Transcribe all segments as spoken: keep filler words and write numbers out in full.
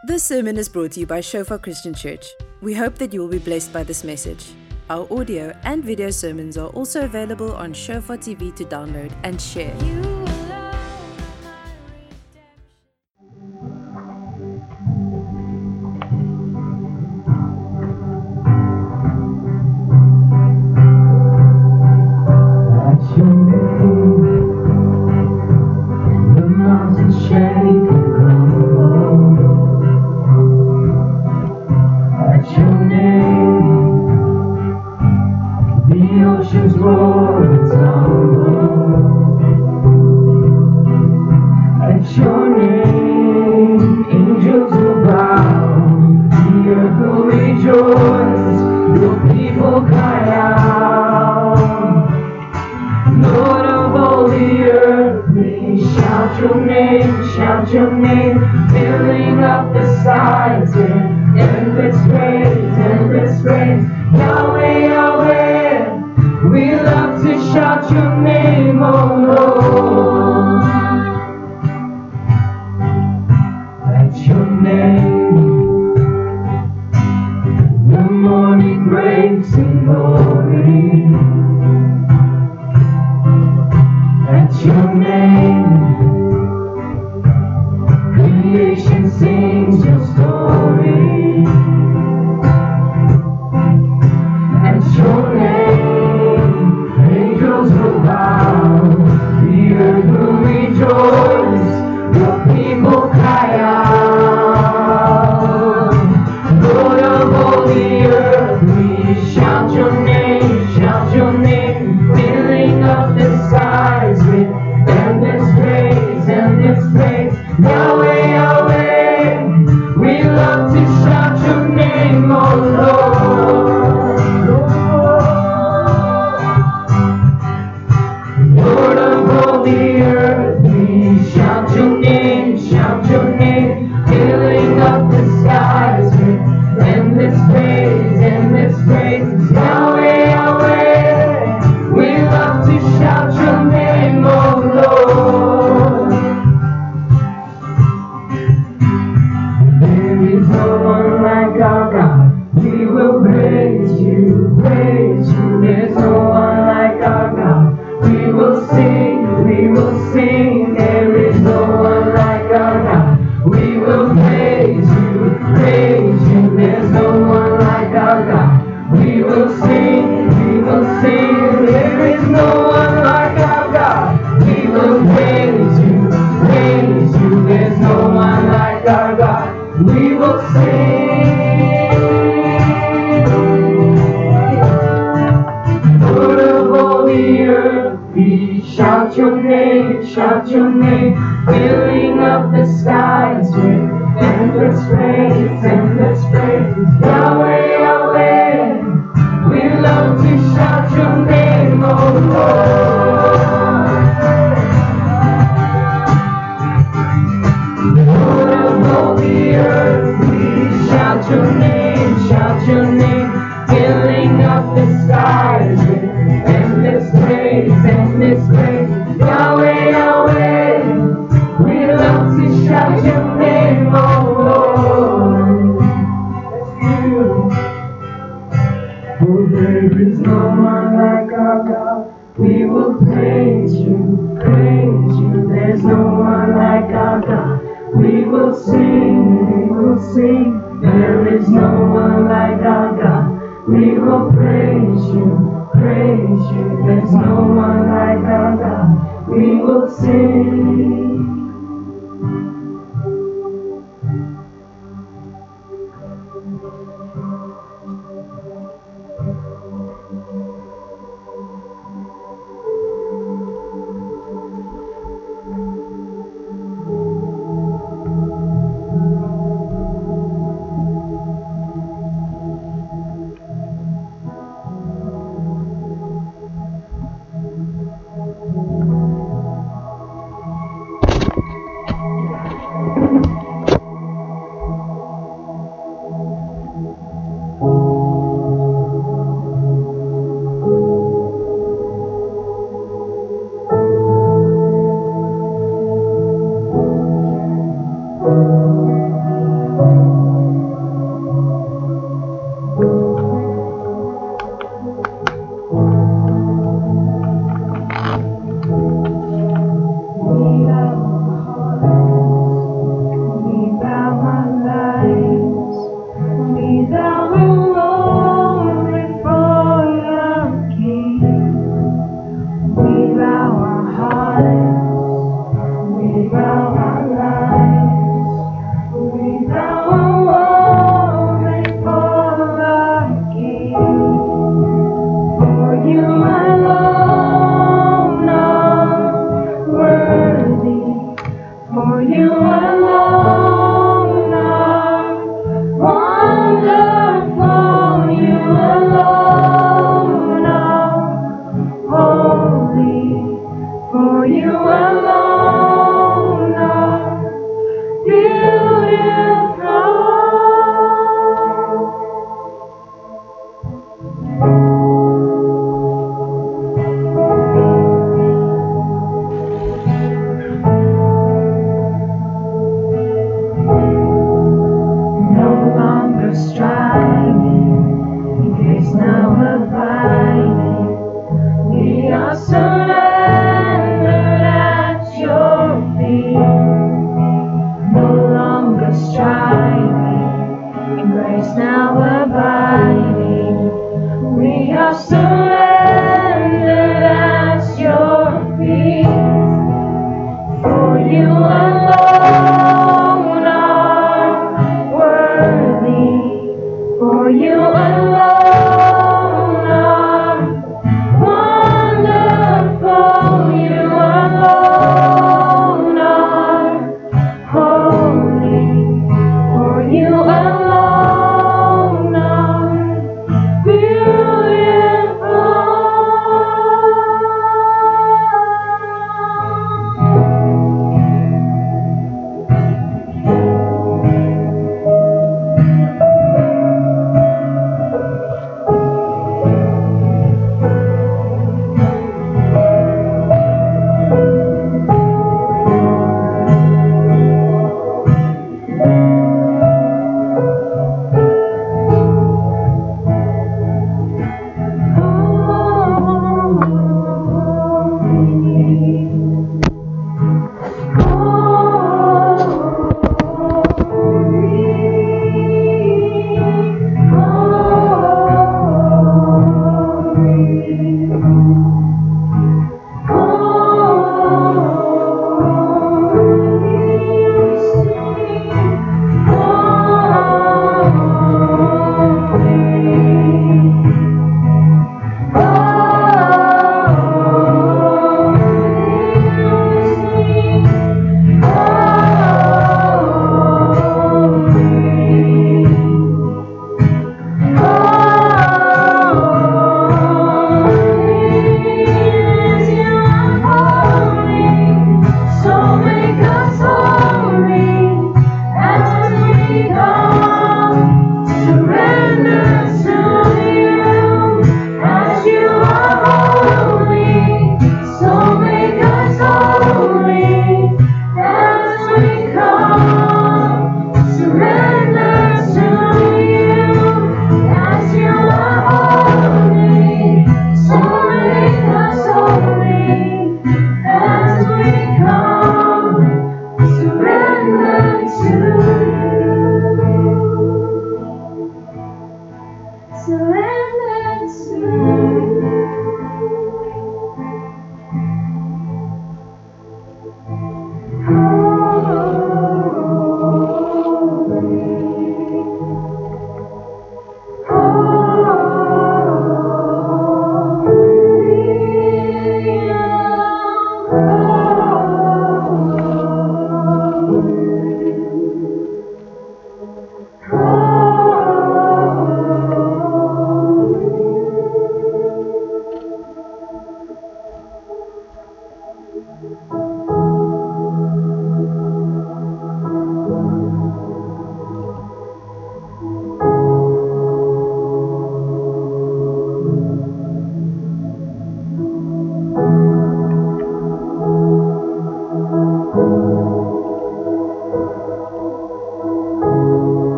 This sermon is brought to you by Shofar Christian Church. We hope that you will be blessed by this message. Our audio and video sermons are also available on Shofar T V to download and share.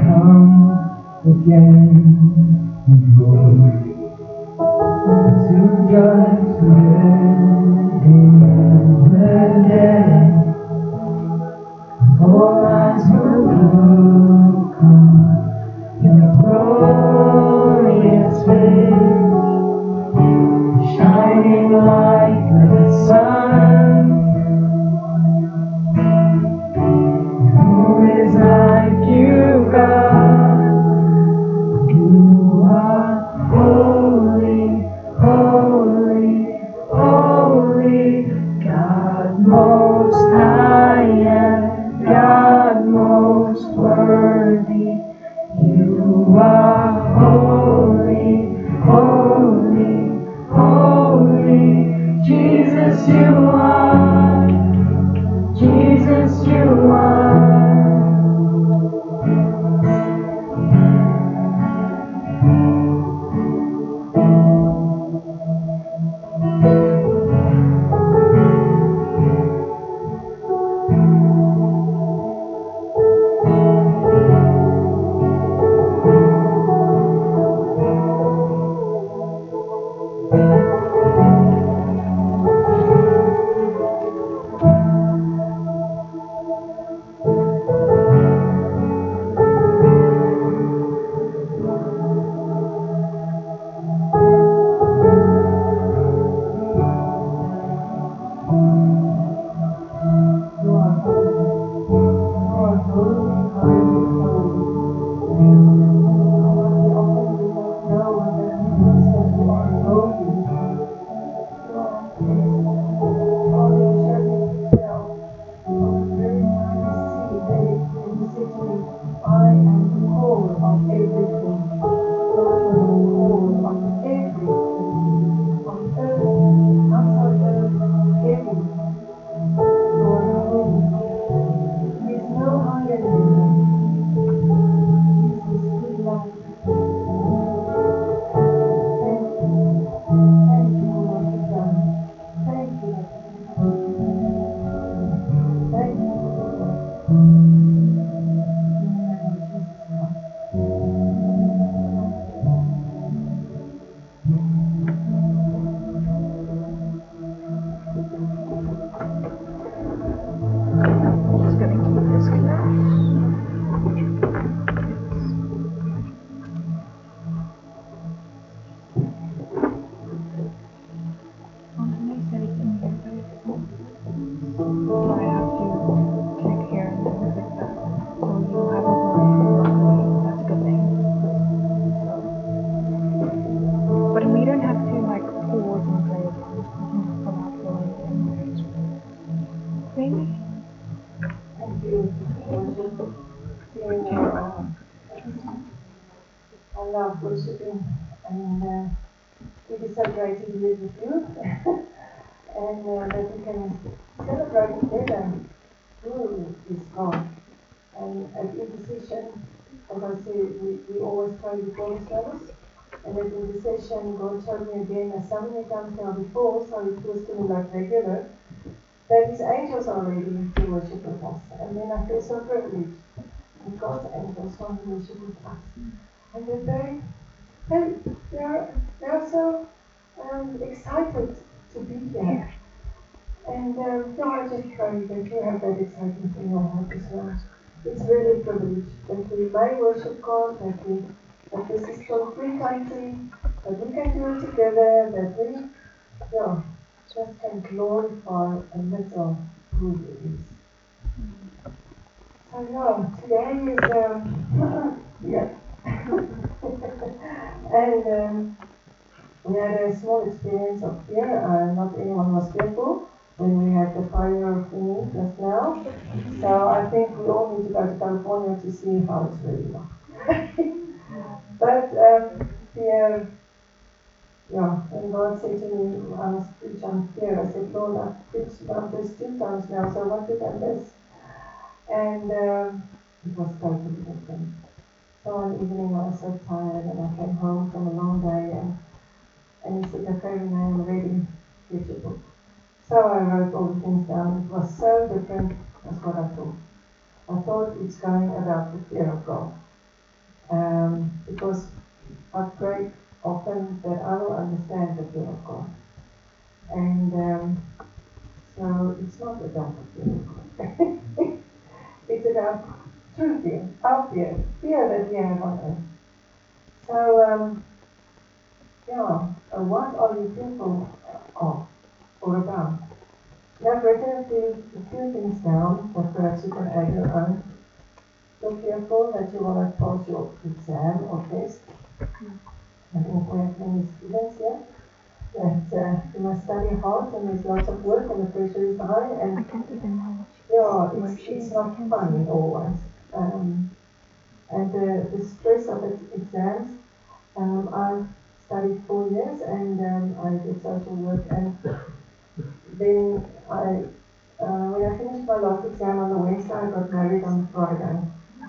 come again in glory to judge the living and dead. All eyes will look on your glorious face, shining like the sun. Who is like you, God? You are holy, holy, holy, God most high and God most worthy. You are holy, holy, holy. Jesus, you are. Jesus, you are. Worshiping, and uh, it is so great to be with you and uh, that we can celebrate together who is God. And at intercession, as I say, we, we always pray before the service, and at intercession God showed me again as so many times now before, so it feels to me like regular, that His angels are ready to worship with us. And then I feel so privileged that God's angels want to worship with us. And they're very And they are, they are so um, excited to be here. And um, no, I just pray that you have that excitement in your heart as well. It's really a privilege that we may worship God, that we that this is for free country, that we can do it together, that we yeah, just can glorify a little who He is. So yeah, today is um, yeah. and um, we had a small experience of fear. Uh, not anyone was fearful when we had the fire of the knee just now. So I think we all need to go to California to see how it's really like. But um, fear, yeah, when God said to me, I must preach on fear, I said, Lord, I've preached about this two times now, so what did I miss? And um, it was totally different. So one evening I was so tired and I came home from a long day and, and he said, okay, now I'm ready, get your book. So I wrote all the things down. It was so different as what I thought. I thought it's going about the fear of God. Um, because I pray often that I will understand the fear of God. And um, so it's not about the fear of God. It's about true fear, our fear, fear that we have on earth. So, um, yeah, uh, what are you fearful of or about? Now, I've written a few, a few things down that perhaps you can add your own. You're fearful that you will not pass your exam or test. I think we have many students here. That uh, you must study hard and there's lots of work and the pressure is high and I can't even know yeah, where it's, she it's is. not I can't fun see. always. Um, and the, the stress of the exams. Um, I've studied four years and um, I did social work and then I, uh, when I finished my last exam on the Wednesday, I got married on Friday.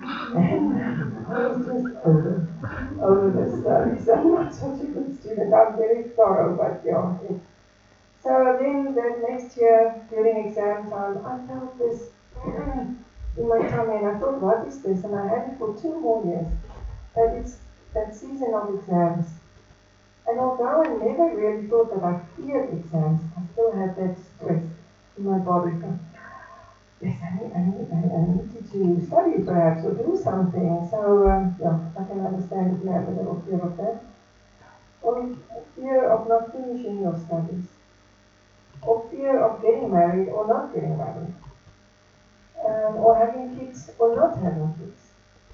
And I was just over, over the studies. I'm not such a good student. I'm very thorough, but yeah. It, so then the next year, during exam time, I felt this in my tummy and I thought, what is this? And I had it for two more years. But it's that season of exams. And although I never really thought that I feared exams, I still had that stress in my body. Yes, I need, I need, I need to study perhaps or do something. So, um, yeah, I can understand if you have a little fear of that. Or fear of not finishing your studies. Or fear of getting married or not getting married. Um, or having kids or not having kids.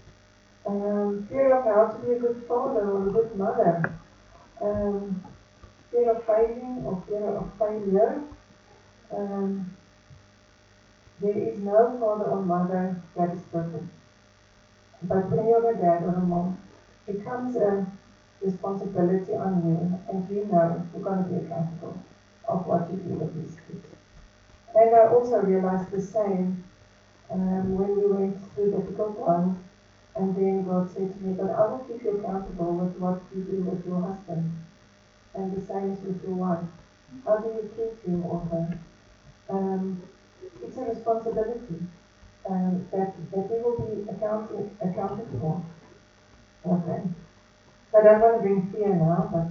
Um, fear of how to be a good father or a good mother. Um, fear of failing or fear of failure. Um, there is no father or mother that is perfect. But when you're a dad or a mom, it becomes a responsibility on you, and you know you're going to be accountable of what you do with these kids. And I also realized the same um, when we went through difficult times, and then God said to me, but I will keep you accountable with what you do with your husband. And the same is with your wife. How do you keep him or her? Um, it's a responsibility um, that, that we will be accounted, accounted for. Okay. So I don't want to bring fear now, but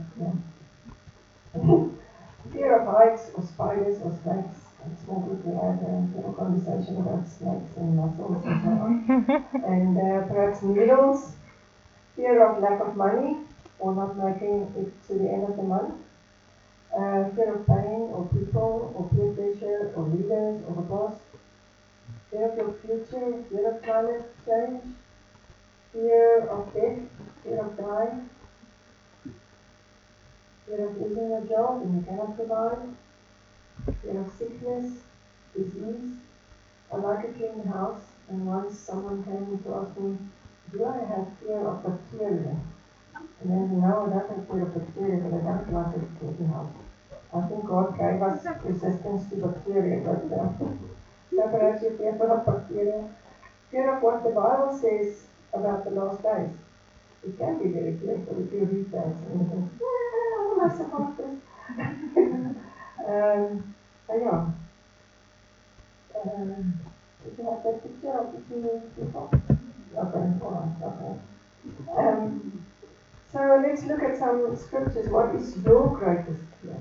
yeah. Fear of heights or spiders or snakes. It's more good we had a little conversation about snakes and mussels and so on. And uh, perhaps needles. Fear of lack of money or not making it to the end of the month. Uh, fear of pain or people or peer pressure or leaders or the boss. Fear of your future, fear of climate change, fear of death, fear of dying, fear of losing your job and you cannot provide, fear of sickness, disease. I like a clean house, and once someone came to ask me, do I have fear of bacteria? And then, no, I don't have fear of bacteria, but I don't like a clean house. I think God gave us resistance to bacteria, but uh, so perhaps you're fearful of bacteria. Fear of what the Bible says about the last days. It can be very fearful if you read that and you think, yeah, how will I support this? um, so yeah. Um, did you have that picture of the two people? Okay, alright, okay. Um, so let's look at some scriptures. What is your greatest fear?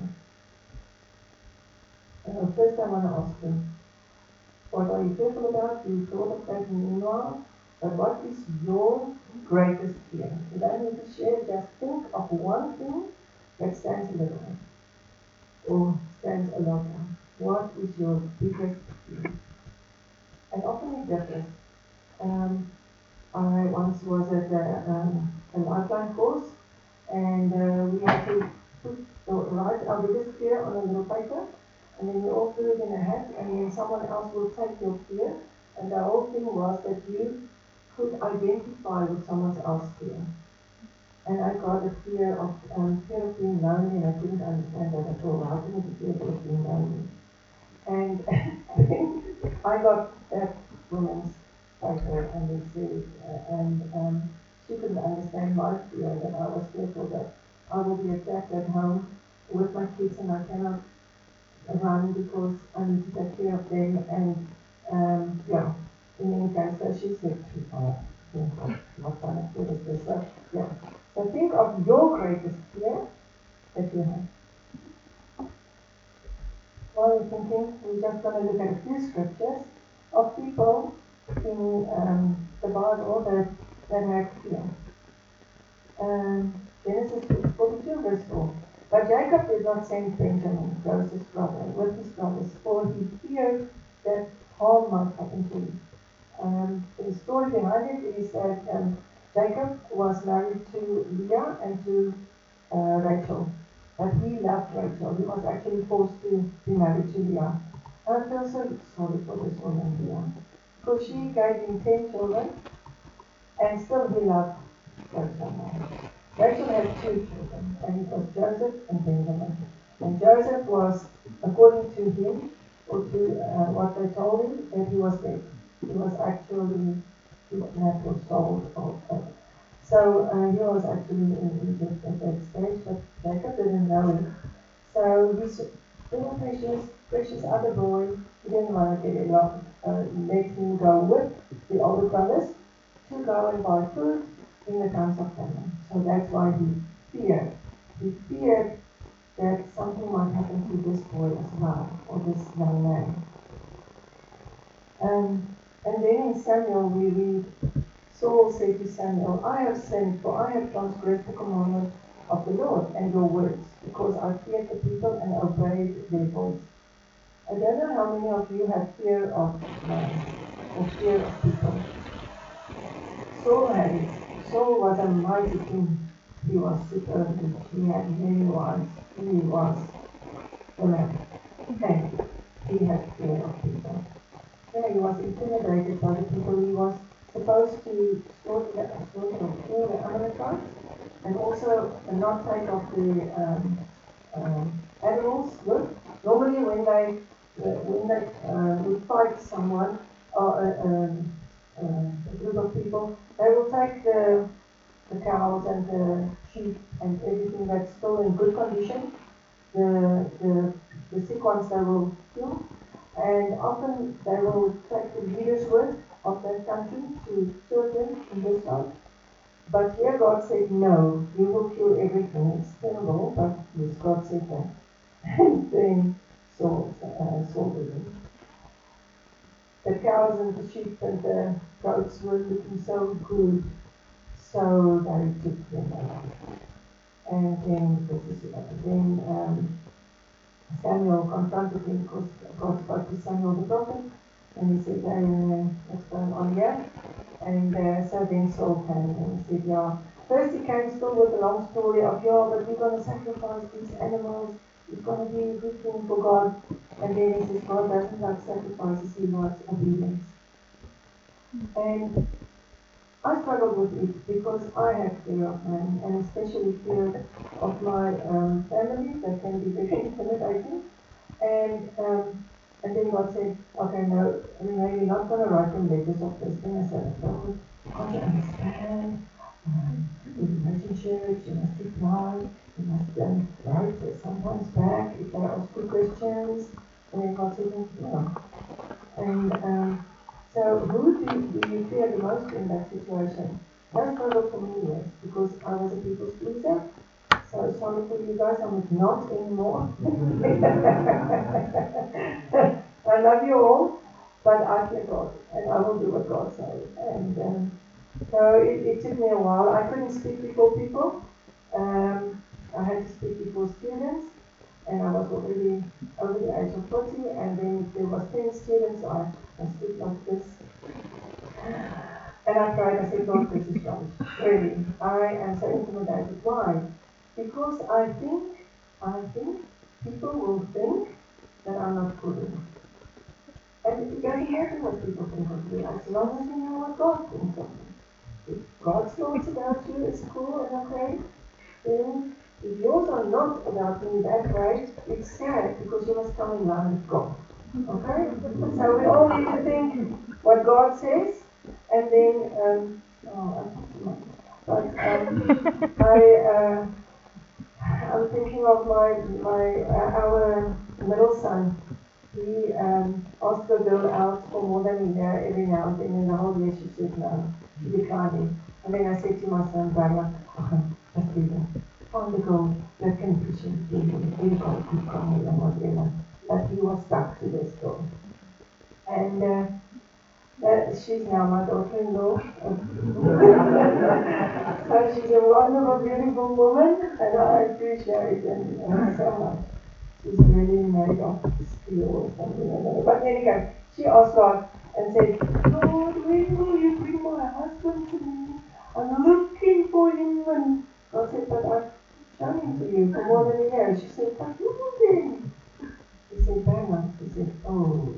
Uh, first I want to ask you, what are you fearful about? You thought of that meanwhile, but what is your greatest fear? You don't need to share, just think of one thing that stands a little out, or stands a lot out. What is your biggest fear? And often it differs. Um, I once was at a, um, an outline course, and uh, we had to put, or write our biggest fear on a little paper, and then we all threw it in a hat, and then someone else will take your fear, and the whole thing was that you could identify with someone else's fear. And I got a fear of um, fear of being lonely, and I couldn't understand that at all. How can you be fearful of being lonely? And I got that woman's paper, and it said, uh, and um, she couldn't understand my fear, that I was fearful that I will be attacked at home with my kids and I cannot run because I need to take care of them. And um, yeah, in any case, so she said, oh, think, what kind of fear is this? So, yeah. So think of your greatest fear that you have. While you're thinking, we're just going to look at a few scriptures of people in um, the Bible that, that had fear. Um, Genesis forty-two, verse four. But Jacob did not send Benjamin, Joseph's brother, with his brothers, for he feared that harm might happen to him. Um, the story behind it is that um, Jacob was married to Leah and to uh, Rachel. But he loved Rachel. He was actually forced to be married to Leah. And I feel so sorry for this woman, Leah. Because she gave him ten children, and still he loved Rachel. Rachel had two children, and it was Joseph and Benjamin. And Joseph was, according to him, or to uh, what they told him, that he was dead. He was actually kidnapped or sold. Or, uh, so uh, he was actually in Egypt at that stage, but Jacob didn't know it. So this little precious, precious other boy, he didn't want to get along. Uh, let him go with the older brothers to go and buy food in the times of famine. So that's why he feared. He feared that something might happen to this boy as well, or this young man. Um, and then in Samuel we read, Saul said to Samuel, I have sinned, for I have transgressed the commandment of the Lord and your words, because I feared the people and obeyed their voice. I don't know how many of you have fear of man, or fear of people. Saul had it. Saul was a mighty king. He was super rich. He had many wives. He was the man. And he had fear of people. Yeah, he was intimidated by the people. He was supposed to slaughter the, slaughter or kill the Amalekites, and also not take off the um, um, animals with. Normally when they uh, when they uh, would fight someone or uh, um, uh, a group of people, they will take the the cows and the sheep and everything that's still in good condition. The the, the sick ones they will kill, and often they will take the leaders with of that country to serve them in this side. But here God said, no, you will kill everything. It's terrible, but yes, God said that. And then Saul, uh, Saul did it. The cows and the sheep and the goats were looking so good, so they took them away. And then, this is, uh, then um, Samuel confronted him because God spoke to Samuel the prophet, and he said, hey, uh, what's going on here? And uh, so then Saul came and he said, yeah. First he came still with a long story of, yeah, but we're going to sacrifice these animals. It's going to be a good thing for God. And then he says, God doesn't like sacrifices, he likes obedience. And I struggled with it because I have fear of man, and especially fear of my um, family. That can be very intimidating. And um, and then God said, okay, no, no, you're not going to write them letters of this thing. I said, no, God, you understand. Um, with relationships, you must reply, you must um, write sometimes back if they ask you questions. And then God said, no. And um, so who do, do you fear the most in that situation? That struggle for me, yes, because I was a people's pleaser. So sorry for you guys, I'm not anymore. I love you all, but I fear God, and I will do what God says. And um, so it, it took me a while. I couldn't speak before people. Um, I had to speak before students, and I was already over the age of forty, and then if there was ten students, I, I stood like this. And I cried, I said, God, this is rubbish. Really, I am so intimidated. Why? Because I think, I think people will think that I'm not good enough. And it doesn't matter what people think of you, as long as you know what God thinks of you. If God's thoughts about you is cool and okay, then if yours are not about me that way, it's sad because you must come in line with God. Okay? So we all need to think what God says, and then, um, oh, but um, I, uh, I'm thinking of my, my, uh, our middle son. He um, asked the girl out for more than a year every now and then, in the whole year she said no. She declined it. And then I said to my son, Brahma, oh, let's do that. Find a girl that can fish and do it. We've got a good guy and whatever. But he was stuck to this girl. And uh, that, she's now my daughter-in-law. So she's a wonderful, beautiful woman, and I appreciate it and, and so much. She's really made of steel or something like that. But anyway, she asked God and said, Lord, when will you bring my husband to me? I'm looking for him. And God said, but I've shown him to you for more than a year. She said, but who was him? He said, Bama. He said, oh.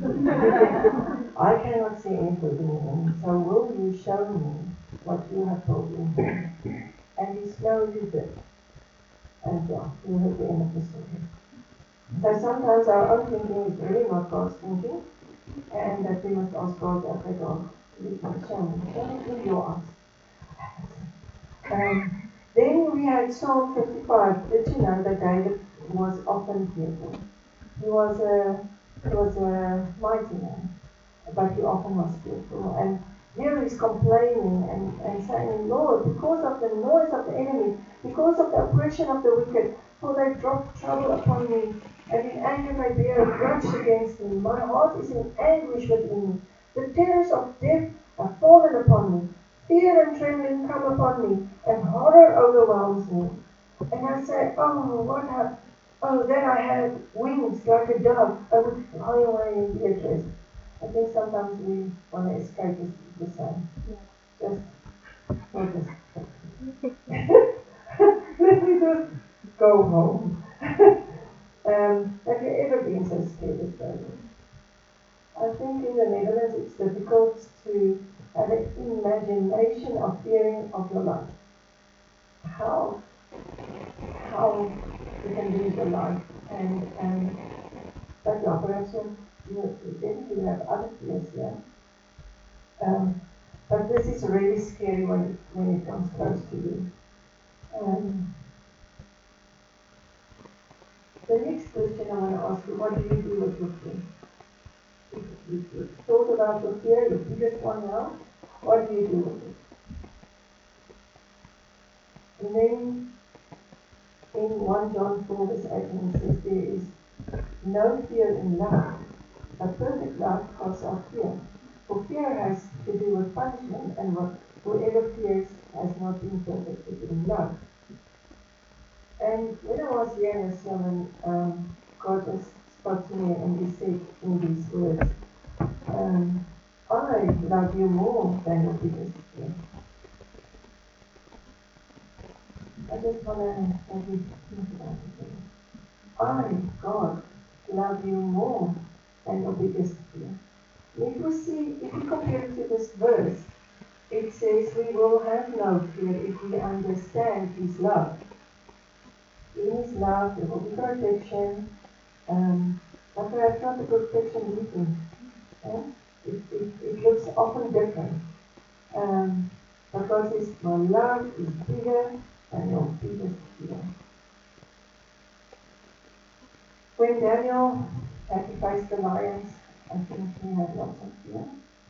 I cannot see any good in him, so will you show me what you have told me? And he slowly did. And yeah, you heard the end of the story. So sometimes our own thinking is really not God's thinking, and that we must ask God, okay, God, please show me, show me through your eyes. Um, then we had Psalm fifty-five. Did you know that David was often fearful? He was a he was a mighty man, but he often was fearful. And here he's complaining and, and saying, Lord, because of the noise of the enemy, because of the oppression of the wicked, for they drop trouble upon me, and in anger they bear a grudge against me. My heart is in anguish within me. The terrors of death have fallen upon me. Fear and trembling come upon me, and horror overwhelms me. And I say, oh, what have, oh, then I had wings like a dove. I would fly away and be at rest. I think sometimes we want to escape the, the sun. Yeah. Just, or just, let me just go home. um, have you ever been so scared as David? I think in the Netherlands it's difficult to have an imagination of fearing of your life. How, how you can lose your life. And, and but yeah, perhaps you, you, you have other fears here. Um, but this is really scary when it, when it comes close to you. Um, the next question I want to ask you, what do you do with your fear? You've thought about your fear, your biggest one now. What do you do with it? And then in First John four verse eighteen it says there is no fear in love, but perfect love casts out fear. For fear has to do with punishment, and what whoever fears has not been perfected in love. And when I was here in the sermon, um, God just spoke to me and He said in these words, um, I love you more than your biggest fear. I just want to maybe think about it again. I, God, love you more than your biggest fear. If we see, if we compare it to this verse, it says we will have no fear if we understand His love. In His love there will be protection, um, but perhaps not the protection we think. Yeah? It, it, it looks often different. Um, but God says, my love is bigger than your biggest fear. When Daniel had to face the lions, I think he had lots of fear.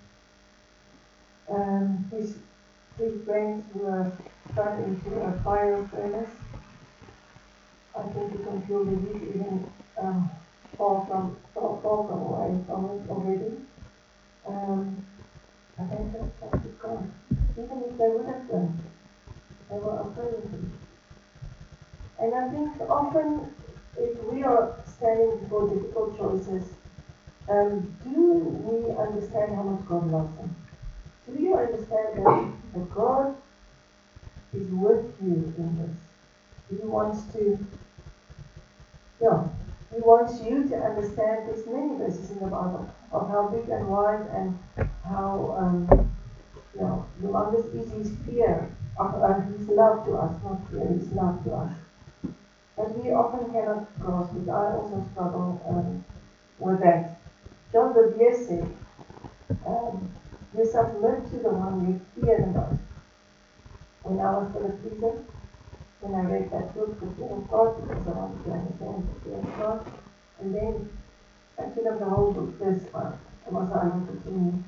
Um, his three friends were thrown into a fire furnace. I think you can feel the heat even um, far from far, far from away from it already. Um, but they just trusted God. Even if they would have done, they were afraid of Him. And I think often if we are standing before difficult choices, um, do we understand how much God loves them? Do you understand that, that God is with you in this? He wants to, yeah, He wants you to understand. There's many verses in the Bible of how big and wide and how, um, you know, humongous is His fear, of, uh, His love to us, not fear, His love to us. But we often cannot grasp it. I also struggle um, with that. John Bevere said, um, you submit to the one you fear the most. When I was still a preacher, when I read that book, The Fear of God, because I wanted to understand the fear of God, and then at the end of the whole book, this one was highlighted to me.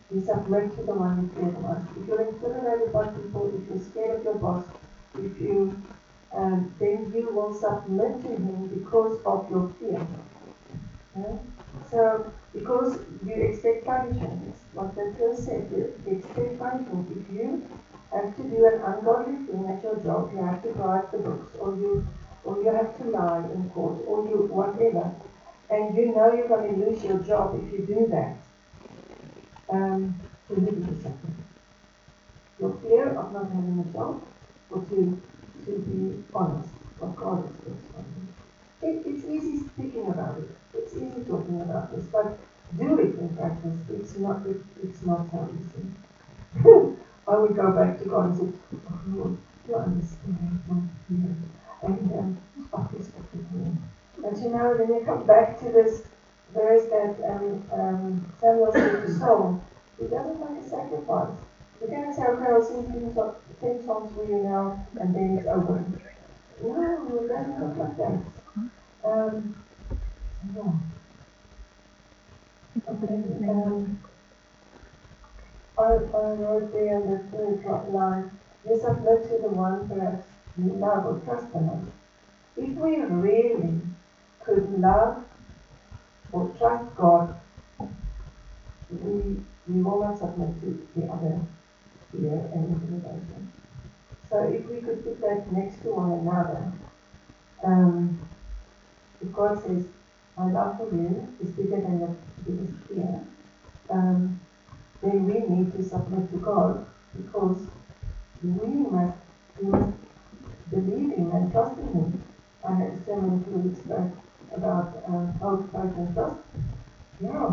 We submit to the one who created us. If you're intimidated by people, if you're scared of your boss, if you, um, then you will submit to him because of your fear. Okay? So, because you expect punishment, it's what the verse said, you expect punishment. If you have to do an ungodly thing at your job, you have to write the books, or you, or you have to lie in court, or you whatever, and you know you're going to lose your job if you do that. Um, to live with something. Your fear of not having a job, or to to be honest, what God expects from you. It, it's easy speaking about it. It's easy talking about this, but do it in practice. It's not. It, it's not so easy. I would go back to God and say, "Oh Lord, you understand my fear, and um, oh, please forgive me." And you know, then you come back to this verse that um, um, Samuel said to Saul. He doesn't make a sacrifice. You can't say, "Okay, I'll sing ten songs for you now, and then it's over." No, it doesn't look like that. Um, no. Okay. Um, I, I wrote there on the third line, you submit to the one perhaps you love or trust the most. If we really could love or trust God, we, we will not submit to the other fear and intimidation. So if we could put that next to one another, um, if God says, my love for you is bigger than the biggest fear, um, then we need to submit to God, because we must, we must believe Him and trust in Him. I had a sermon two weeks back about um, hope, faith, and trust. Yeah.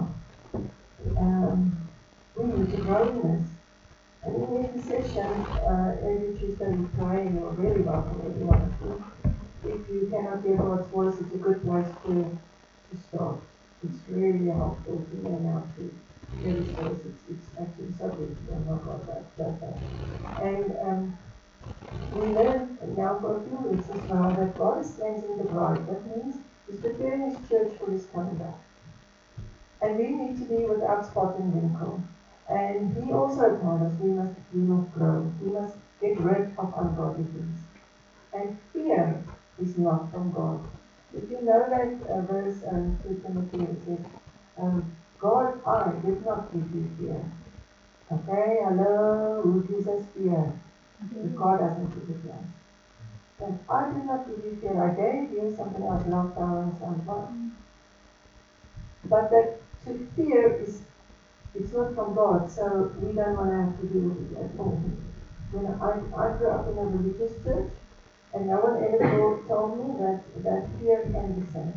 Um, we need to grow in this. And in every session, uh, every Tuesday we pray, and you're really welcome, everyone of you. If you cannot hear God's voice, it's a good place to, to start. It's really helpful to learn how to hear His voice. It's, it's actually so good to learn how God does that. And um, we learn now for a few weeks as well that God is cleansing the bride. That means He's preparing His church for His coming back. And we need to be without spot and wrinkle. And He also told us we must, we must grow. We must get rid of ungodly things. And fear is not from God. If you know that uh, verse um, two Timothy, it says, um, God, I did not give you fear. Okay, hello, who gives us fear? If God doesn't give it to us. And I did not give you fear. I gave you something like love, power, and sound mind. But that to fear is, it's not from God, so we don't want to have to do with it at all. When I, I grew up in a religious church, and no one ever told me that, that fear can be sin.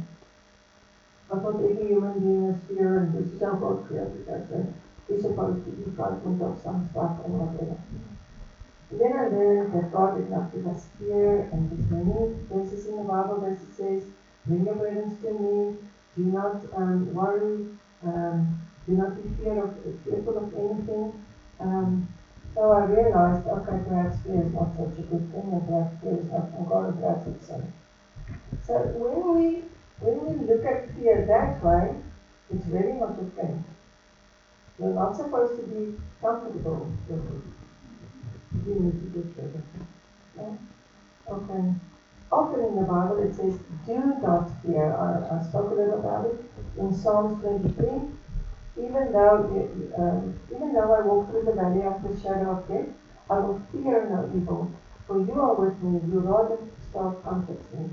I thought every human being has fear, and this is how God created us, and we're supposed to be frightened of some stuff and whatever. Then I learned that God did not give us fear, and there's many verses in the Bible that says, bring your burdens to me, do not um, worry, um, do not be fear of, fearful of anything. Um, so I realized, okay, perhaps fear is not such a good thing, and perhaps fear is not from God, and perhaps it's sin. So when we, when we look at fear that way, it's very much a friend. You're not supposed to be comfortable with it. You need to get rid of it. Okay? Okay. Often in the Bible it says, do not fear. I, I spoke a little about it in Psalms twenty-three. Even though, um, even though I walk through the valley of the shadow of death, I will fear no evil, for you are with me. Your rod and staff comforts me.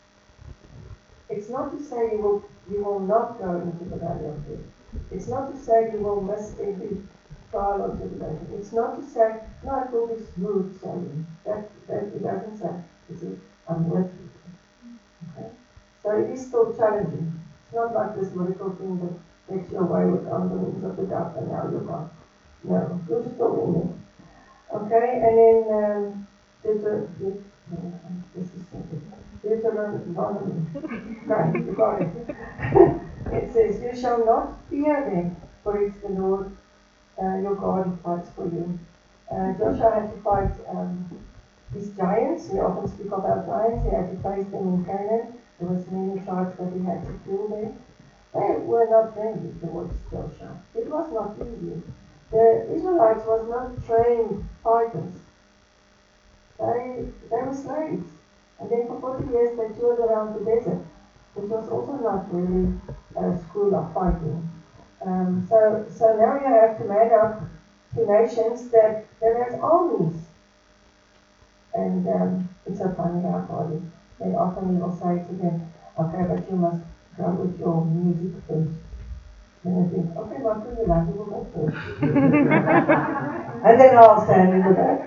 It's not to say you will you will not go into the valley of death. It's not to say you will miss every trial or tribulation. It's not to say, no, it will be smooth sailing. That, that it doesn't say. It says, I'm with you. Okay? So it is still challenging. It's not like this miracle thing that takes you away with on the wings of the dove and now you're gone. No, you're still in it. Okay, and then um, Deuter, Deuter, no, this is so good. Deuteronomy. No, you got it. It says, you shall not fear them, for it's the Lord uh, your God who fights for you. Uh, Joshua had to fight um, these giants. We often speak about giants. He had to face them in Canaan. There was many tribes that he had to kill there. They were not friendly towards Joshua. It was not easy. the Israelites was not trained fighters. They, they were slaves. And then for forty years they toured around the desert, which was also not really a school of fighting. Um, so, so now you have to man up to nations that, that has armies. And um, it's so funny how funny. Then often he will say to them, okay, but you must go with your music first. And I think, okay, what do you like? You will go first. And then I'll stand in the back.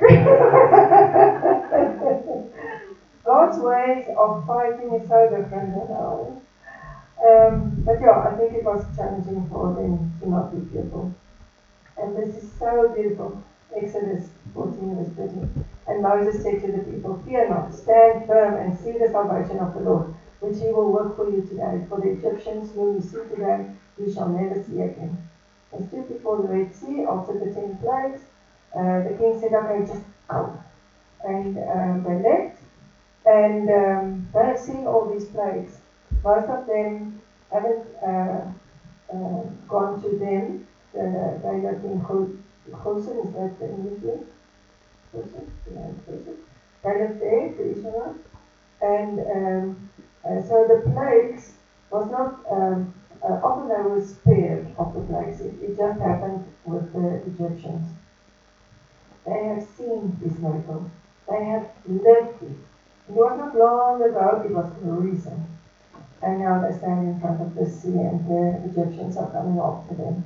God's ways of fighting is so different than ours. Um, but yeah, I think it was challenging for them to not be fearful. And this is so beautiful. Exodus fourteen verse thirty. And Moses said to the people, fear not, stand firm and see the salvation of the Lord, which he will work for you today. For the Egyptians whom you see today, you shall never see again. They stood before the Red Sea after the ten plagues. Uh, the king said, okay, just go. And um, they left. And um, they have seen all these plagues. Most of them haven't uh, uh, gone to them. Uh, they lived in Gosen, is that the English word? Gosen? Yeah, Gosen. They lived there, the Israelites. And um, uh, so the plagues was not, um, uh, often they were spared of the plagues. It, it just happened with the Egyptians. They have seen these miracles. They have lived it. It was not long ago, it was recent. And now they stand in front of the sea and the Egyptians are coming after them.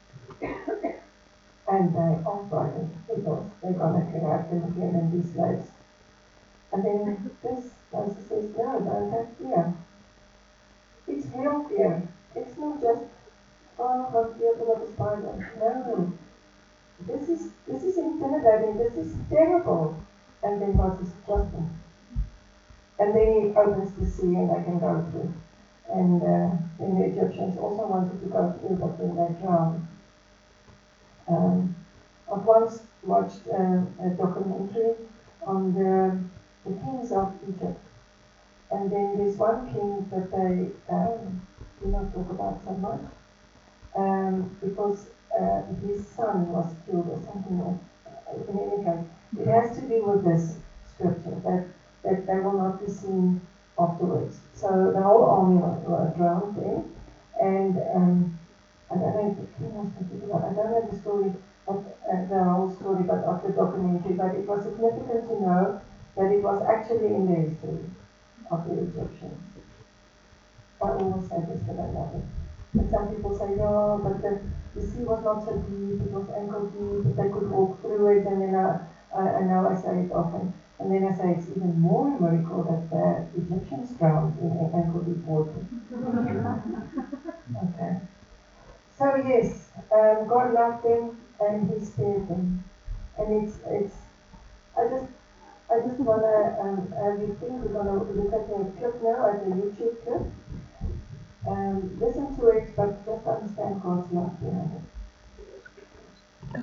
And they are frightened because they're going to grab them again and be slaves. And then this Moses says, no, don't have fear. It's real fear. It's not just, oh, I'm fearful of a spider. No. This is, this is intimidating. This is terrible. And then Moses trusts him. And then he opens the sea and they can go through. And uh, then the Egyptians also wanted to go through, but then they drowned. Um, I've once watched uh, a documentary on the, the kings of Egypt. And then there's one king that they um, do not talk about so much. Um, because uh, his son was killed or something like. In any case, it has to do with this scripture that that they will not be seen afterwards. So the whole army were, were drowned there, and um, I don't know if the king was particular. I don't know the story, of, uh, the whole story, but of the documentary. But it was significant to know that it was actually in the history of the Egyptians. I always say this, but I love it. And some people say, no, but the, the sea was not so deep, it was ankle deep, they could walk through it, and then I, I, I know I say it often. And then I say it's even more a miracle that the Egyptians drowned in ankle deep water. Okay. So yes, um, God loved them and He spared them. And it's, it's, I just, I just want to um, have you think, we're going to look at a clip now, at a YouTube clip. Um, listen to it, but just understand God's love behind it.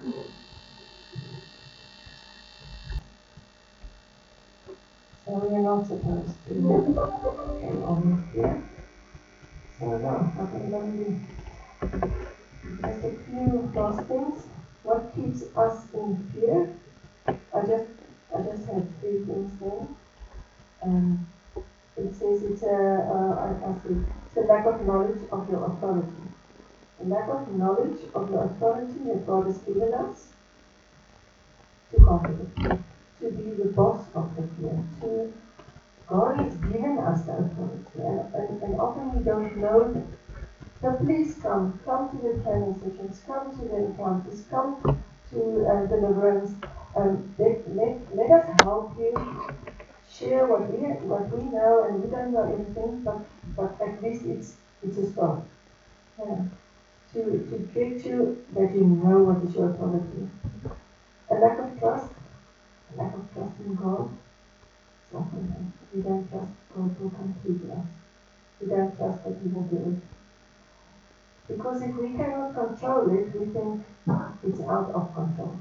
So we are not supposed to get on here. So now, what I'm going to do? Just a few last things. What keeps us in fear? I just, I just had three things there. Um, it says it's a, uh, I, I see, it's a lack of knowledge of your authority. A lack of knowledge of the authority that God has given us to conquer the fear, to be the boss of the fear, to God has given us the authority, and, and, and often we don't know that. So please come, come to the training sessions, come to the encounters, come to uh, deliverance. Um, let, let, let us help you share what we what we know, and we don't know everything, but, but at least it's it's a start. Yeah. To, to get you that you know what is your authority. A lack of trust, a lack of trust in God. Something we don't trust God will come through to us. We don't trust that He will do it. Because if we cannot control it, we think it's out of control.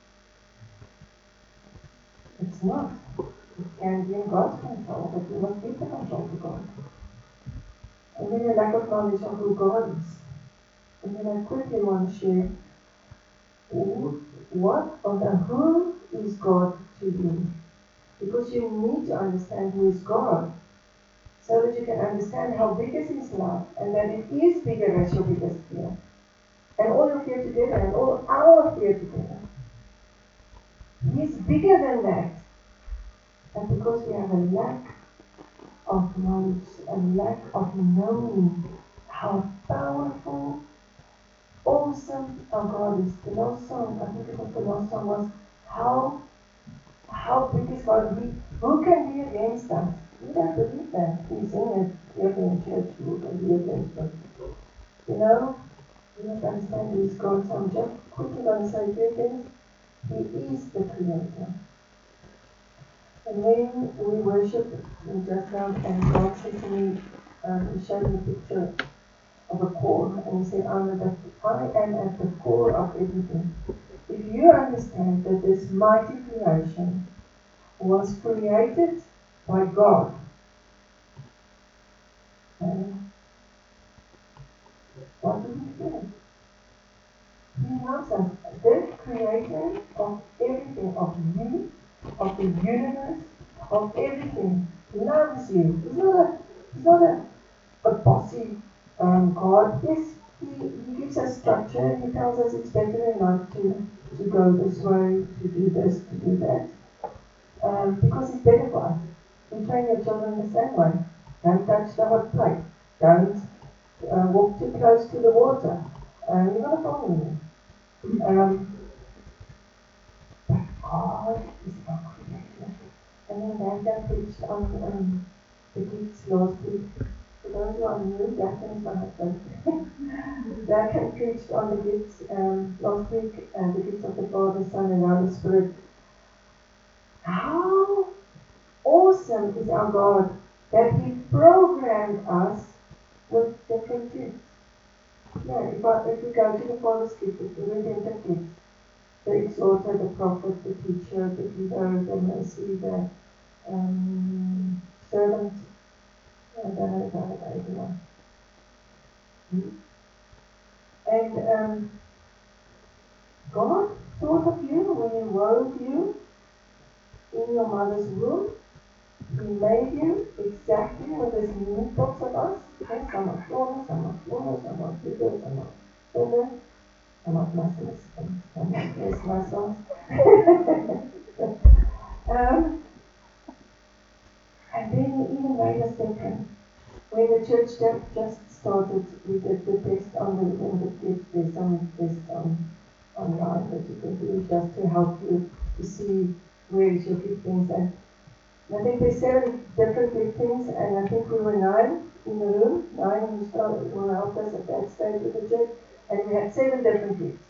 It's not. It can be in God's control, but we must give the control to God. And then a lack of knowledge of who God is. And then I quickly want to share who, what or the who is God to you? Because you need to understand who is God, so that you can understand how big is His love, and that it is bigger as your biggest fear, and all your fear together, and all our fear together. He is bigger than that, and because we have a lack of knowledge, a lack of knowing how powerful, awesome our God is. The last song, I think it was the last song, was how how big is God? We, who can be against us? We don't believe that. We sing it here in church, who can be against us? You know, we have to understand who is God. So I'm just quickly going to say a few things. He is the Creator. And when we worship just now, and God said to me, um, He showed me a picture of a core, and He said, I'm at the, I am at the core of everything. If you understand that this mighty creation was created by God, um, what do we feel? He loves us. The creator of everything, of you, of the universe, of everything, loves you. He's not a, he's not a, a bossy um, God. Yes, he, he gives us structure. He tells us it's better in life to, to go this way, to do this, to do that. Um, because it's better for us. You train your children the same way. Don't touch the hot plate. Don't uh, walk too close to the water. Um, you're not a problem. Um, but God is our creator. And then Duncan preached on um, the gifts last week. For those who are new, Duncan is my husband. Duncan preached on the gifts um, last week, and the gifts of the Father, Son, and Holy Spirit. How awesome is our God that He programmed us with different gifts. Yeah, if, I, if we go to the Father's gift, it's the redemptive gifts. The exhorter, the prophet, the teacher, the giver, the mercy, the um, servant. I don't know if I have everyone. Hmm? And um, God thought of you when He wove you in your mother's womb. He made you exactly with His unique thoughts of us. Okay, some are smaller, some are smaller, some are bigger, some are thinner, some are muscles, some are less muscles. um, and then He even made us different. When the church just started, we did the test on the redemptive gifts. There's some tests on online that you can do just to help you to see where is your giftings. And I think there's seven different giftings, and I think we were nine in the room, nine who started, who helped us at that stage with the church, and we had seven different gifts.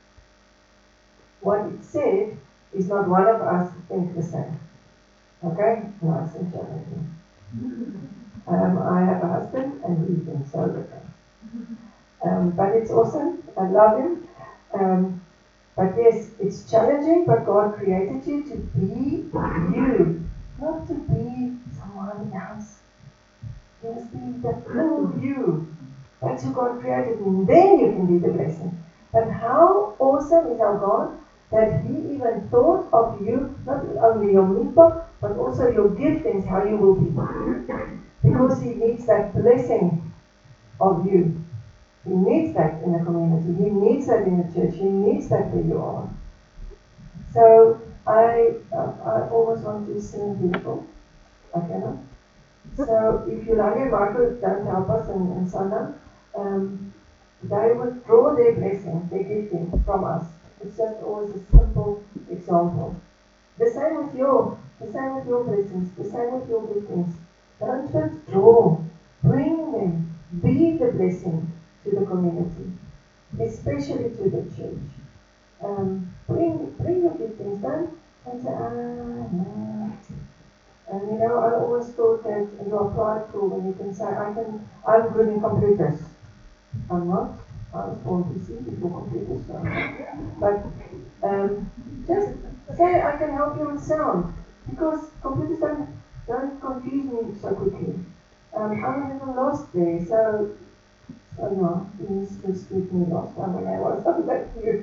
What it said is not one of us think the same. Okay? Nice and challenging. Um, I have a husband, and we think so different. Um, but it's awesome. I love him. Um, but yes, it's challenging, but God created you to be you, not to be someone else. You must be the full you. That's who God created, and then you can be the blessing. But how awesome is our God that He even thought of you, not only your mitzvah, but also your giftings, how you will be. Because He needs that blessing of you. He needs that in the community. He needs that in the church. He needs that where you are. So I uh, I always want to sing beautiful. I cannot. So if Yolanda and Margaret don't help us in, in Sana, um, they would draw their blessing, their gifting from us. It's just always a simple example. The same with your, the same with your blessings, the same with your giftings. Don't withdraw. Bring them. Be the blessing to the community, especially to the church. Um, bring, bring your giftings. Don't, don't say, ah, no. And you know, I always thought that you are prideful when you can say, I can, I'm good in computers. I'm not. I was born P C before computers. So. But um, just say, I can help you with sound. Because computers don't, don't confuse me so quickly. Um, I'm a little lost there, so, so no, you used to speak me last time when I was on that view.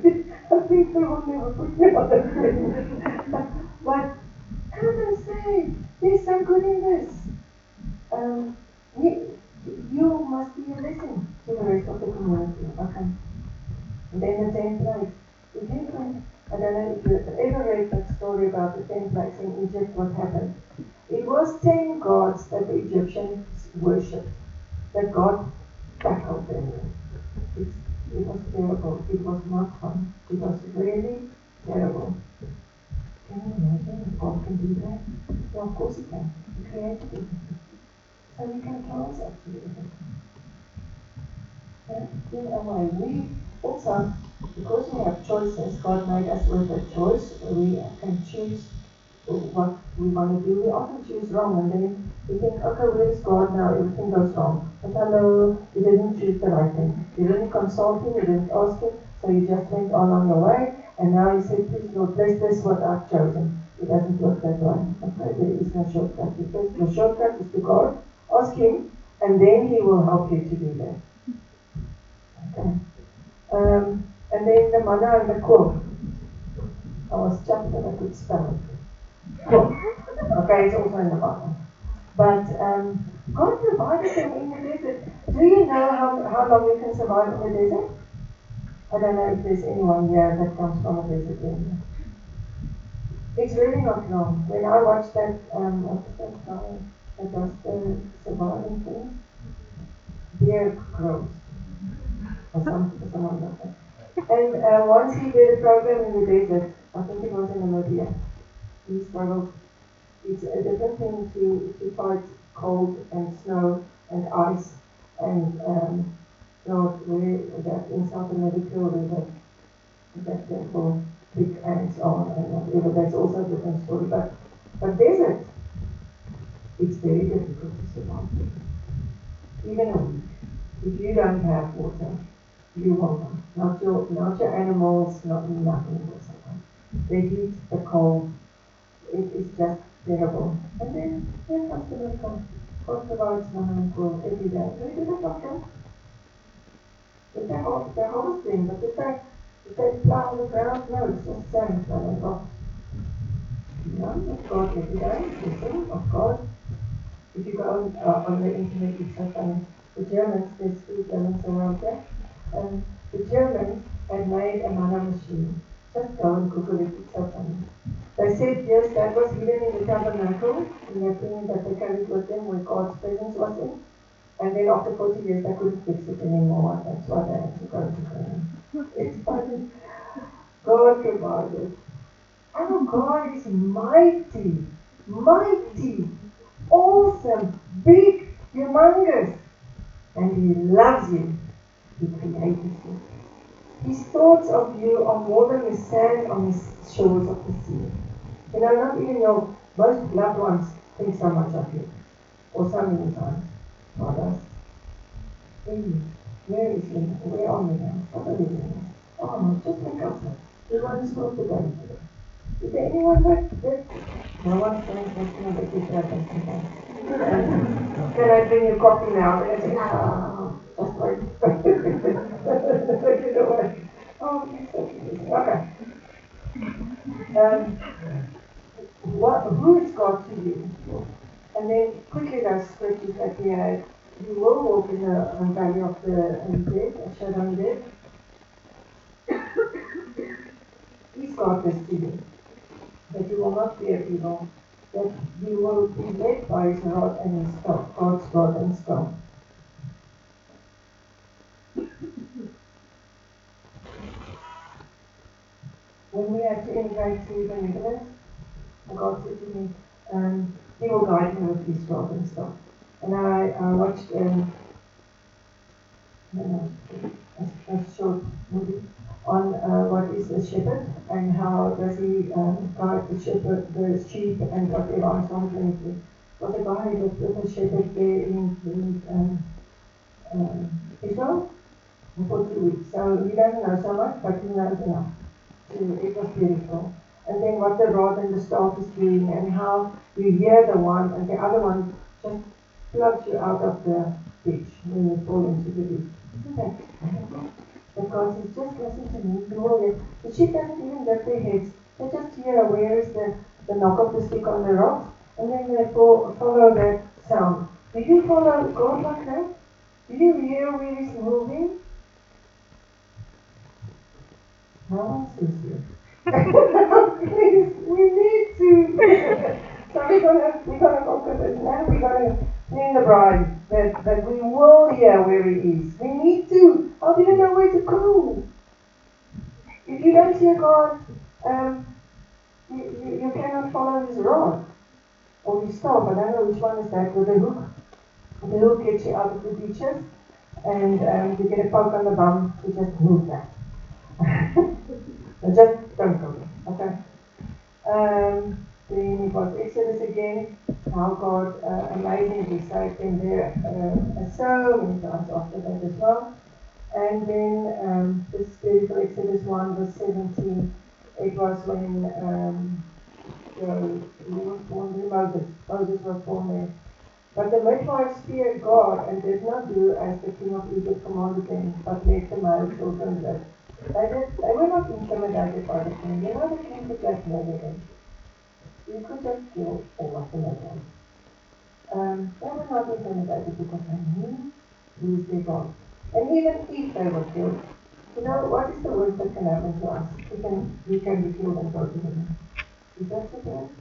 I think they will never put me on the screen. But come and say, there's some good in this. Um, you, you must be a blessing to the rest of the community. Okay. And then the ten plagues. The ten plagues, I don't know if you've ever read that story about the ten plagues in Egypt, what happened. It was ten gods that the Egyptians worshipped, that God tackled them. It's, it was terrible. It was not fun. It was really terrible. Can you imagine if God can do that? Yeah, of course He can. He created it. So we can close actually everything. In a way, we also, because we have choices, God made us with a choice. We can choose what we want to do. We often choose wrong, and then we think, okay, where is God now? Everything goes wrong. But hello, you didn't choose the right thing. You didn't consult Him, you didn't ask Him, so you just went on on your way, and now He said, please Lord, bless this what I've chosen. It doesn't work that way. Okay, there is no shortcut. Because the shortcut is to God, ask Him, and then He will help you to do that. Okay. Um, and then the manna and the korf. I was chuffed that I could spell it. Korf. Okay, it's also in the Bible. But um, God provided them in the desert. Do you know how, how long you can survive in the desert? I don't know if there's anyone here that comes from a desert area. It's really not long. When I watched that, um, what's that guy that does the surviving thing? Bear Grylls. Or some, someone like that. And uh, once he did a program in the desert, I think it was in Namibia, he struggled. It's a different thing to, to fight cold and snow and ice and um, not where that in South America where that, that terrible big ants are and whatever, that's also a different story. But, but desert, it's very difficult to survive. Even a week. If you don't have water, you will not. Not your, not your animals, not nothing will survive. The heat, the cold, it is just terrible. And then, then comes the miracle. God provides manna and korf every day. We do that often. But they're hard, they're harvesting, but if they, if they plow the ground, no, it's just sand and rocks. You know, of God every day, listen, of God. If you go on, uh, on the internet, it's so funny. The Germans, there's three Germans around there, and the Germans had made a manna machine. Just go and Google it, it's so funny. They said, yes, that was hidden in the tabernacle, in the thing that they carried with them where God's presence was in. And then after forty years, they couldn't fix it anymore. That's why they had to go to Canaan. It's funny. God provided. Our God is mighty, mighty, awesome, big, humongous. And He loves you. He created you. His thoughts of you are more than the sand on the shores of the sea. You know, not even your most loved ones think so much of you. Or so many times. Father, please, where is He? Where are we now? What are we doing? Oh, just think of it. We want to start the day today. Is there anyone that, that no one's going to ask me that you should have something? Can I bring you coffee now? And I say, no, just wait. You know what? Oh, yes, okay. Um, what, who is God to you? And then quickly those scriptures that we had. You will walk in the um, valley of the um, dead, a shadow of death. Is God this to you? That you will not fear evil, that you will be led by His rod and His staff, God's rod and staff. When we had to invite to the Netherlands, God said to me, um, He will guide me with His rod and staff. And I, I watched um, know, a, a short movie on uh, what is a shepherd and how does he um, guide the shepherd, the sheep and whatever on something. Was a guy that was a shepherd there in, in um, um, Israel for two weeks. So he doesn't know so much, but he knows enough. So it was beautiful. And then what the rod and the staff is doing and how you hear the one and the other one just plugs you out of the ditch when you fall into the ditch. Isn't that wonderful? That God says, just listen to me, you will hear. The sheep doesn't even lift their heads. They just hear where is the, the knock of the stick on the rock, and then they follow, follow that sound. Do you follow God like that? Do you hear where He's moving? No answers here. Please, we need to. So we're gonna we're gonna focus this now. We're gonna sing the bride that, that we will hear where He is. We need to. How do you know where to go? If you don't hear God, um, you, you, you cannot follow His rod or His staff. I don't know which one is that with the hook. The hook gets you out of the ditches, and um, you get a poke on the bum. You just move that. Just don't go there. Okay. Um, then it was Exodus again. How God uh, amazingly saved them there uh, so many times after that as well. And then um, this beautiful Exodus one verse seventeen, it was when um, the, he was born there, Moses. Moses was born there. But the midwives feared God and did not do as the king of Egypt commanded them, but let the male children live. They, did, they were not intimidated by the king. You know, the king could just murder them. You could just kill all of the midwives. Um, they were not intimidated because they knew who is their God. And even if they were killed, you know, what is the worst that can happen to us? We can, we can be killed and go to heaven. Is that so bad?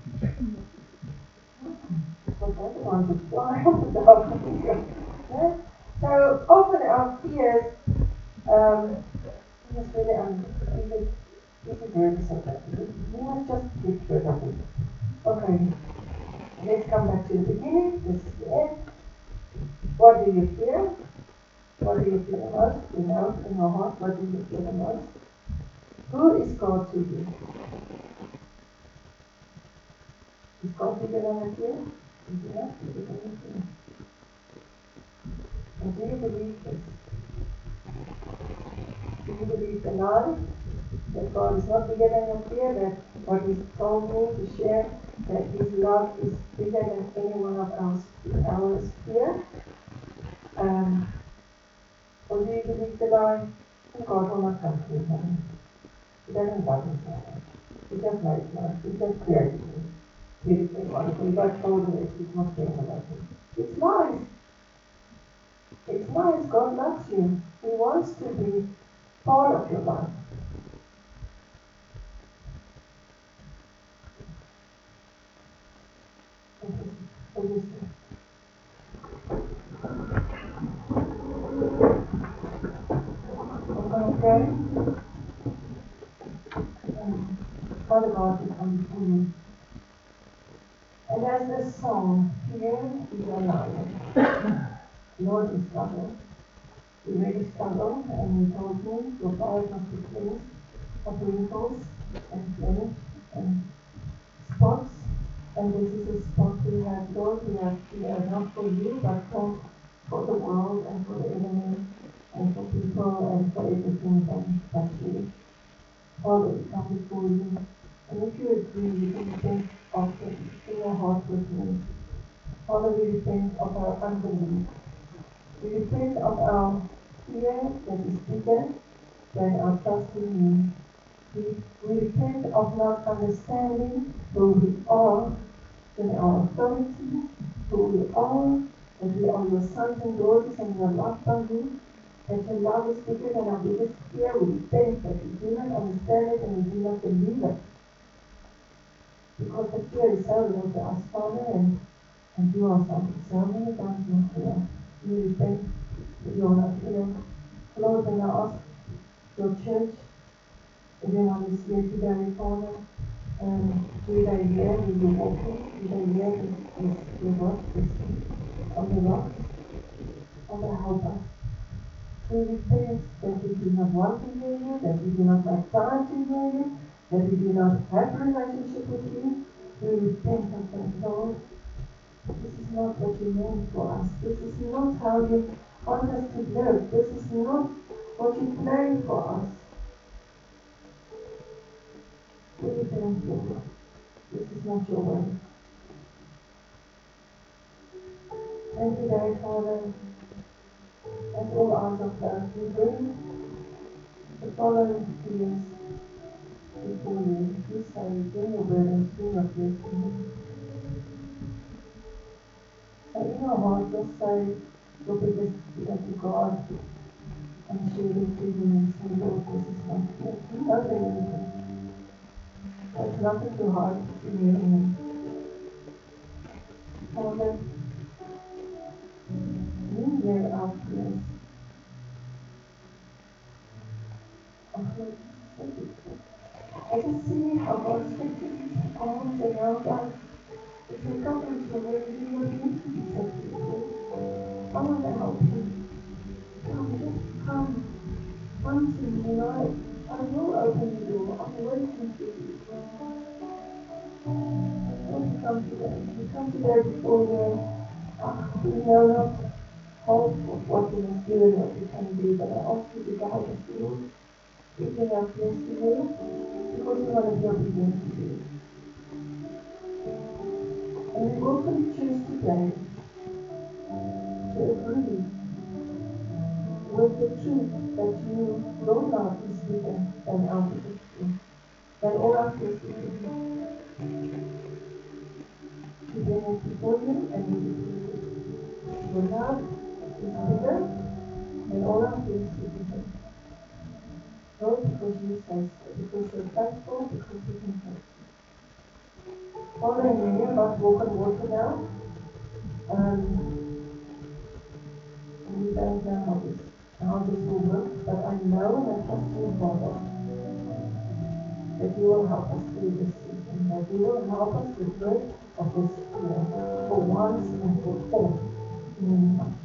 Because I don't want to fly off the top. Yeah? So often our fears, um, is really um, easy, easy word to say that. We must just get rid of it. Okay, let's come back to the beginning. This is the end. What do you fear? What do you fear the most? You know, in your heart, what do you fear the most? Who is God to you? Is God bigger than your fear? Is He not bigger than your fear? And do you believe this? Do you believe the lie? That God is not bigger than your fear? That what He's told me to share, that His love is bigger than any one of our, our fear? Um, or do you believe the lie? And God will not come to you, heaven. He doesn't love Himself. He just made love. He just created me. Beautiful, wonderful. He got told it. He's not caring about Him. It's lies. It's lies. God loves you. He wants to be part of your life. I'm going to pray. Um, Father God, we come before you. And as this song, here is our life. Lord, we struggle. We really struggle, and you told me your body must be cleansed of wrinkles and blemish and spots. And this is a spot we have, Lord, we have, we are not for you, but for, for the world and for the enemy and for people and for everything that that's you. Father, we come before you. And if you agree, you can repent of it in your heart with me. Father, we repent of our unbelief. We repent of our fear that is bigger than our trust in you. We, we repent of not understanding who we are in our authority, who we are, that we are your sons and daughters and we are loved by you, that your love is bigger than our biggest fear. We repent that we do not understand it and we do not believe it. Because the fear is so real to us, Father, and, and you are something so many times not here. We repent that you are not here. Lord, when I ask your church, everyone is here today, Father, um, do they hear with you walking? Do they hear with your rock, on the rocks? Father, help us. We repent that we do not want to hear you, that we do not have time to hear you, that we do not have a relationship with you. We repent of that, Lord. This is not what you meant for us. This is not how you want us to live. This is not what you planned for us. We repent, Lord. This is not your way. And today, Father, as all eyes are closed, we bring follow Jesus before you. You say, bring your burdens, bring your fears to Him. So in your heart, just say your biggest fear to God and share it to Him and say, Lord, this is my fear. He knows everything. There's nothing too hard to Him. Father, you hear our prayers. I can see how God stretches His arms around us. It's a comfort to where we will need to be set free. I want to help you. Come, just come. Come to me, and I, I will open the door. I'm waiting for you. Let me come today. We come today before you. Uh, we know not hope of what we must do and what we can do, but I ask you to guide us, Lord. We bring our fears to you because we want to be obedient to you. And we willfully choose today to agree with the truth that you, your love is bigger than our addiction, than all our fears to you. We bring it before you and we declare it. Your love is bigger than all our fears to you. Lord, because you say so, because you're faithful, because you can help. Father, in many of us walk on water now, um, and we don't know how this, how this will work, but I know and I trust you, Father, that you will help us through this season, that you will help us to rid of this fear for once and for all. In the name of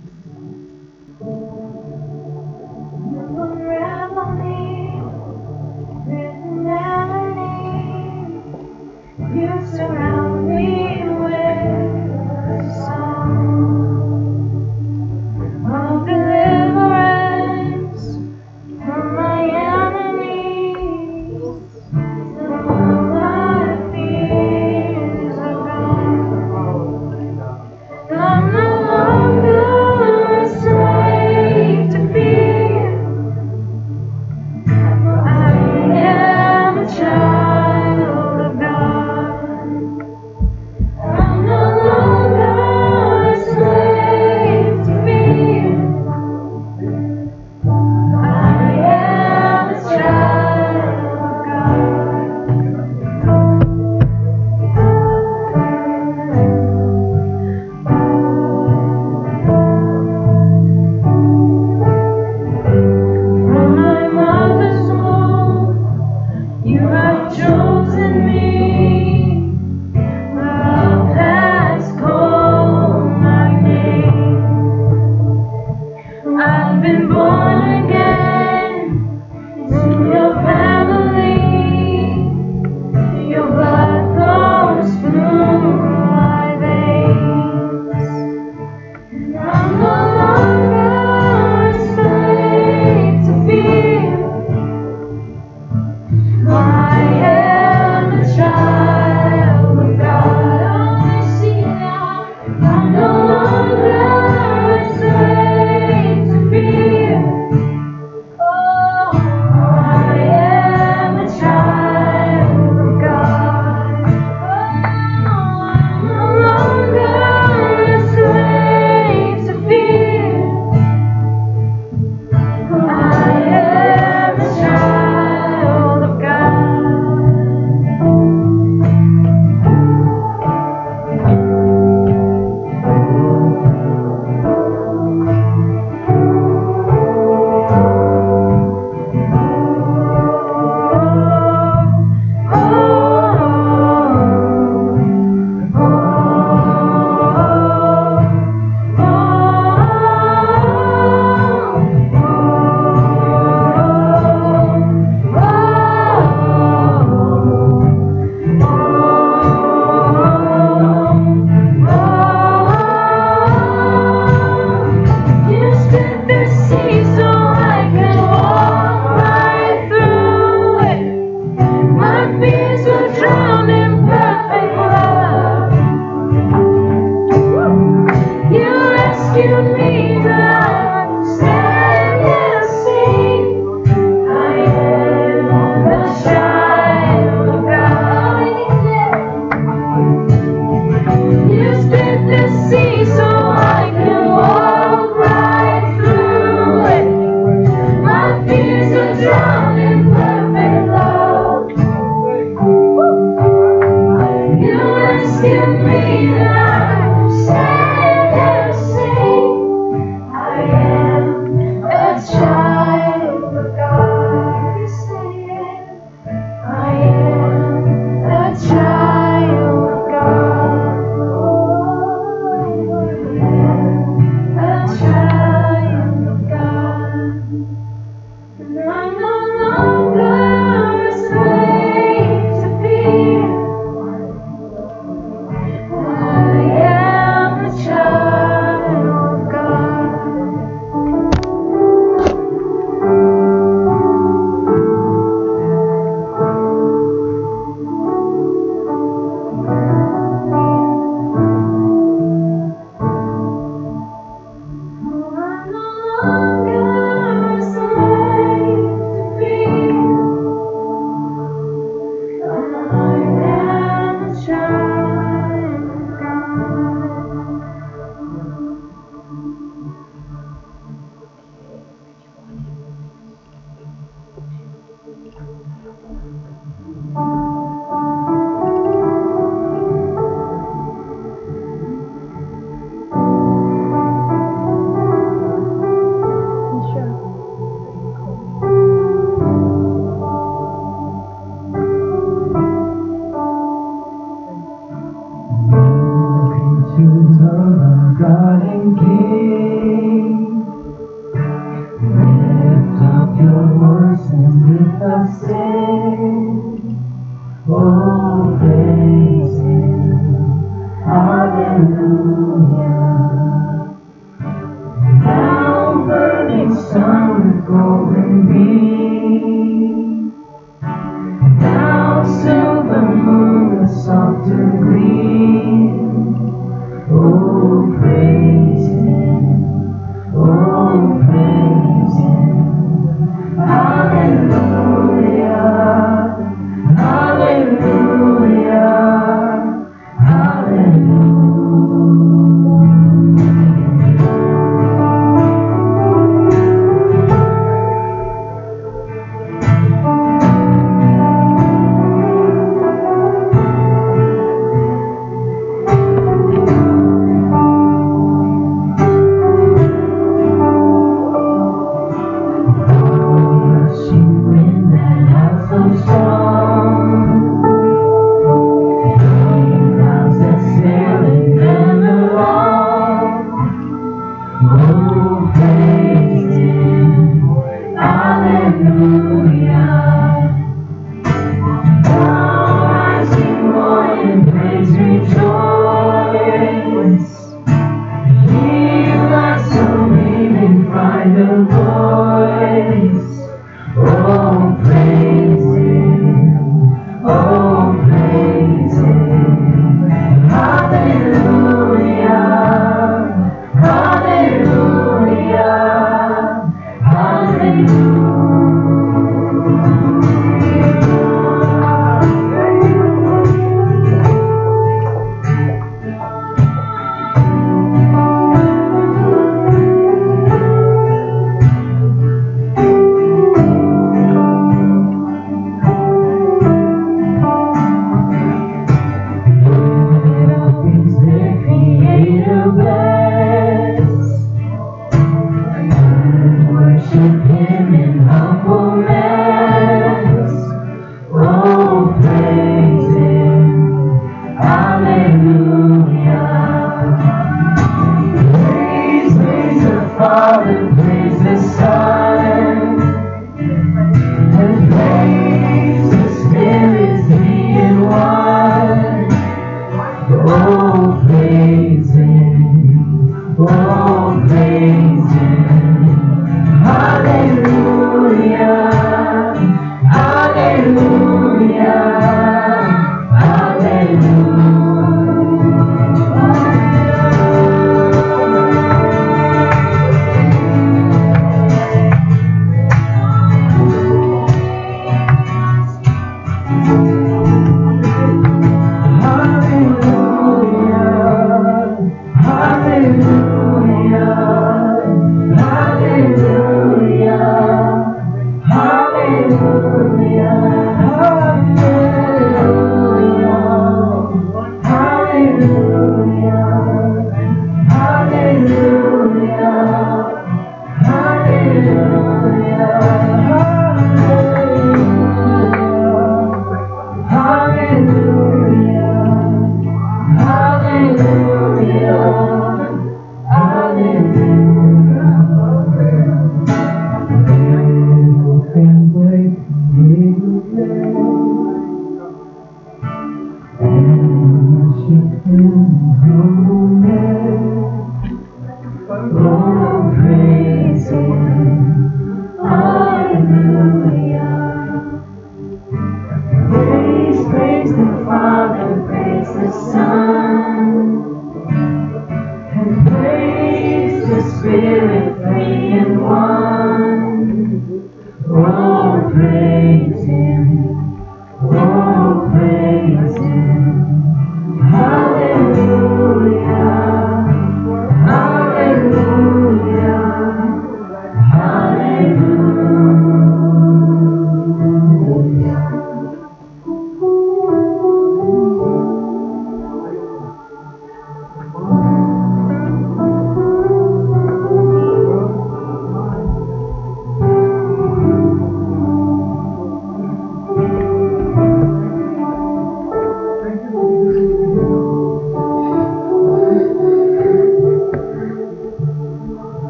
Jesus. You unravel me with melody. You surround me with a song of deliverance from my enemies. All my fears are gone. I'm no longer a slave to fear. I am a child of God.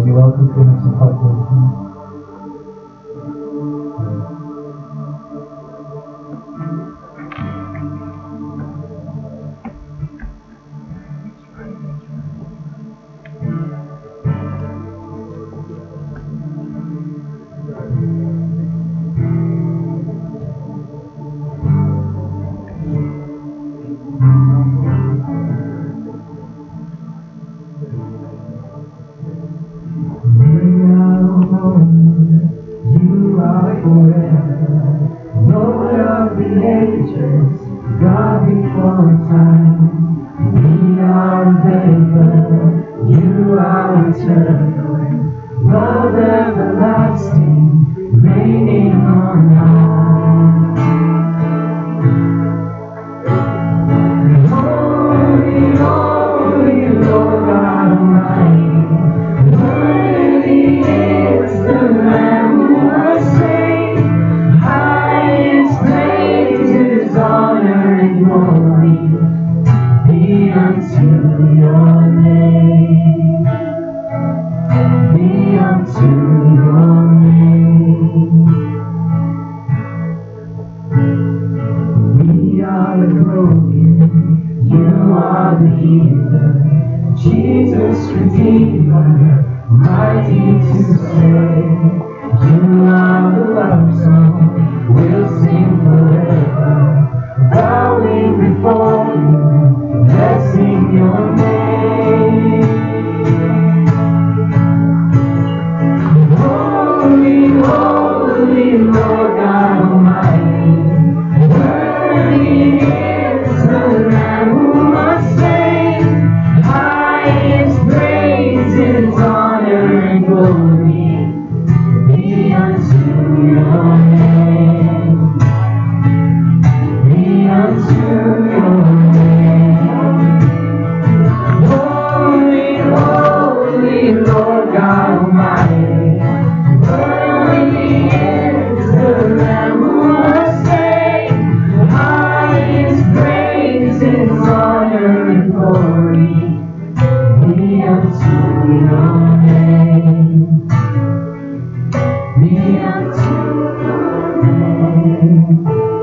You're welcome to have some popcorn. You are forever, Lord of the ages, God before time. We are vapor, you are eternal, love everlasting, reigning on high. Holy, holy, Lord God Almighty, worthy is the Lamb who was slain. Highest praises, honor, and glory be unto your name. Be unto your name. We are the broken, you are the healer, Jesus Redeemer, mighty to save. You are the love song, we'll sing forever, bowing before you, blessing your name. Holy, holy, Lord God Almighty, worthy is the Lamb who was slain. Highest praises, honor, and glory be unto your name. Be unto your name. Holy, holy, Lord God Almighty, worthy is the Lamb who was slain. Highest praises, honor, and glory be unto your name. Be unto your name.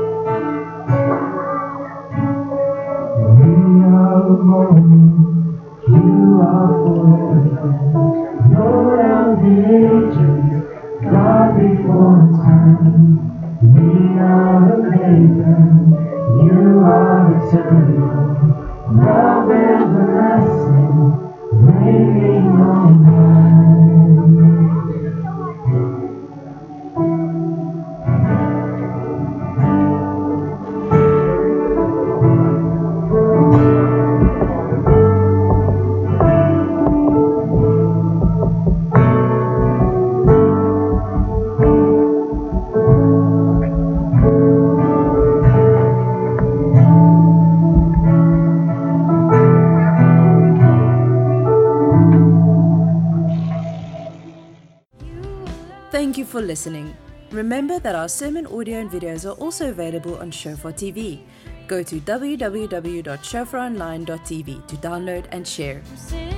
We are morning, you are forever, Lord of the ages, God before time. We are the vapor, you are eternal, love everlasting, reigning on high. Thank you for listening. Remember that our sermon audio and videos are also available on Shofar T V. Go to w w w dot shofar online dot t v to download and share.